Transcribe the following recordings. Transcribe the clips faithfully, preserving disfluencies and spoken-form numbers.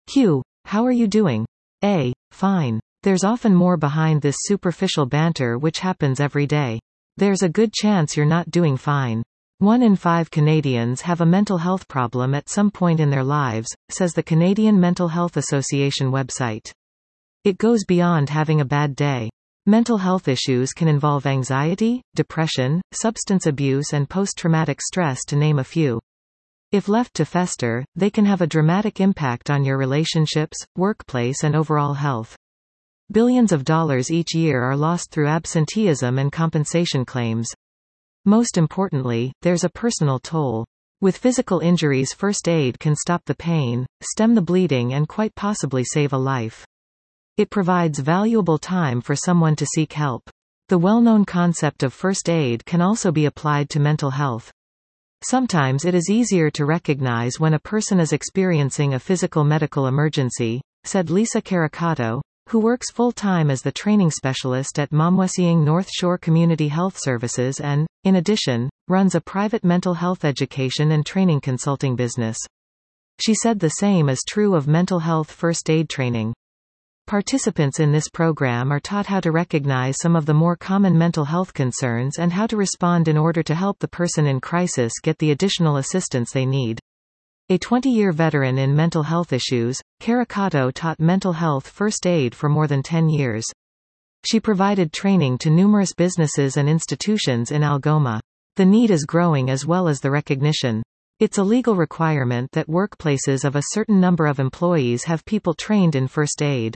Q. How are you doing? A. Fine. There's often more behind this superficial banter which happens every day. There's a good chance you're not doing fine. One in five Canadians have a mental health problem at some point in their lives, says the Canadian Mental Health Association website. It goes beyond having a bad day. Mental health issues can involve anxiety, depression, substance abuse and post-traumatic stress to name a few. If left to fester, they can have a dramatic impact on your relationships, workplace and overall health. Billions of dollars each year are lost through absenteeism and compensation claims. Most importantly, there's a personal toll. With physical injuries, first aid can stop the pain, stem the bleeding and quite possibly save a life. It provides valuable time for someone to seek help. The well-known concept of first aid can also be applied to mental health. Sometimes it is easier to recognize when a person is experiencing a physical medical emergency, said Lisa Caricato, who works full-time as the training specialist at Mawmwesing North Shore Community Health Services and, in addition, runs a private mental health education and training consulting business. She said the same is true of mental health first aid training. Participants in this program are taught how to recognize some of the more common mental health concerns and how to respond in order to help the person in crisis get the additional assistance they need. A twenty-year veteran in mental health issues, Caricato taught mental health first aid for more than ten years. She provided training to numerous businesses and institutions in Algoma. The need is growing as well as the recognition. It's a legal requirement that workplaces of a certain number of employees have people trained in first aid.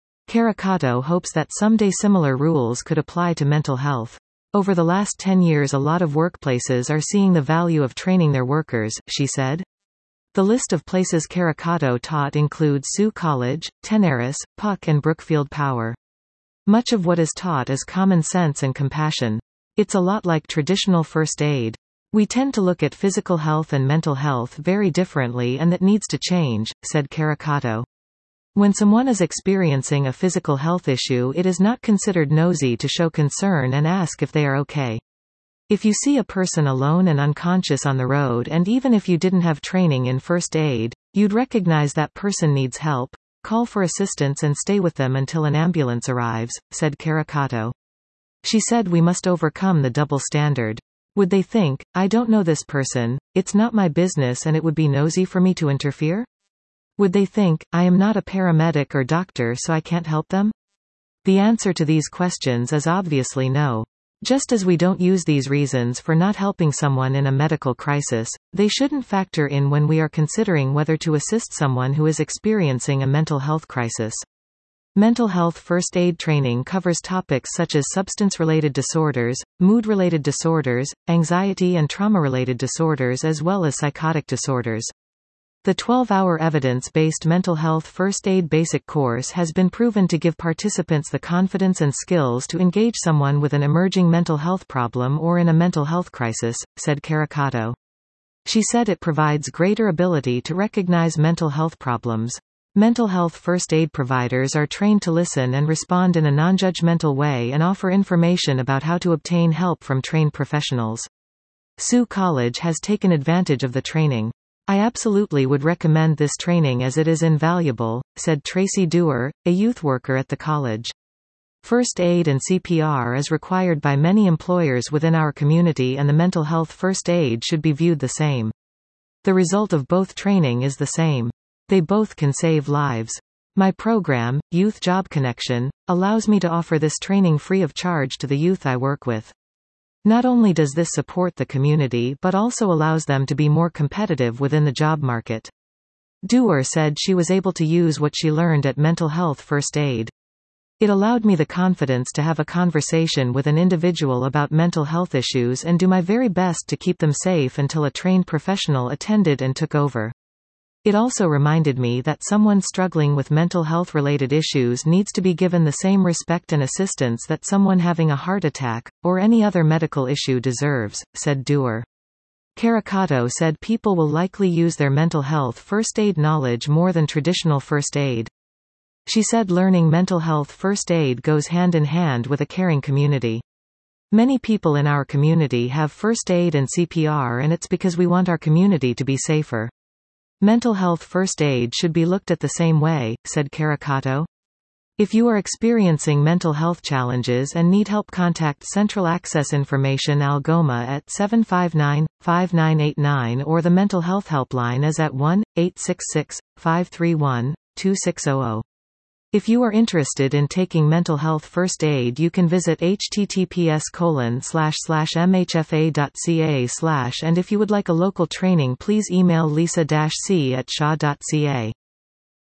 Caricato hopes that someday similar rules could apply to mental health. Over the last ten years, a lot of workplaces are seeing the value of training their workers, she said. The list of places Caricato taught includes Sault College, Tenaris, Puck and Brookfield Power. Much of what is taught is common sense and compassion. It's a lot like traditional first aid. We tend to look at physical health and mental health very differently and that needs to change, said Caricato. When someone is experiencing a physical health issue, it is not considered nosy to show concern and ask if they are okay. If you see a person alone and unconscious on the road, and even if you didn't have training in first aid, you'd recognize that person needs help, call for assistance and stay with them until an ambulance arrives, said Caricato. She said we must overcome the double standard. Would they think, I don't know this person, it's not my business and it would be nosy for me to interfere? Would they think, I am not a paramedic or doctor so I can't help them? The answer to these questions is obviously no. Just as we don't use these reasons for not helping someone in a medical crisis, they shouldn't factor in when we are considering whether to assist someone who is experiencing a mental health crisis. Mental health first aid training covers topics such as substance-related disorders, mood-related disorders, anxiety and trauma-related disorders as well as psychotic disorders. The twelve-hour evidence-based mental health first aid basic course has been proven to give participants the confidence and skills to engage someone with an emerging mental health problem or in a mental health crisis, said Caricato. She said it provides greater ability to recognize mental health problems. Mental health first aid providers are trained to listen and respond in a non-judgmental way and offer information about how to obtain help from trained professionals. Sault College has taken advantage of the training. I absolutely would recommend this training as it is invaluable, said Tracy Dewar, a youth worker at the college. First aid and C P R is required by many employers within our community and the mental health first aid should be viewed the same. The result of both training is the same. They both can save lives. My program, Youth Job Connection, allows me to offer this training free of charge to the youth I work with. Not only does this support the community but also allows them to be more competitive within the job market. Dewar said she was able to use what she learned at mental health first aid. It allowed me the confidence to have a conversation with an individual about mental health issues and do my very best to keep them safe until a trained professional attended and took over. It also reminded me that someone struggling with mental health related issues needs to be given the same respect and assistance that someone having a heart attack, or any other medical issue deserves, said Dewar. Caricato said people will likely use their mental health first aid knowledge more than traditional first aid. She said learning mental health first aid goes hand in hand with a caring community. Many people in our community have first aid and C P R and it's because we want our community to be safer. Mental health first aid should be looked at the same way, said Caricato. If you are experiencing mental health challenges and need help, contact Central Access Information Algoma at seven five nine, five nine eight nine or the Mental Health Helpline is at one, eight six six, five three one, two six zero zero. If you are interested in taking mental health first aid, you can visit https colon slash slash mhfa.ca slash and if you would like a local training, please email lisa-c at shaw dot c a.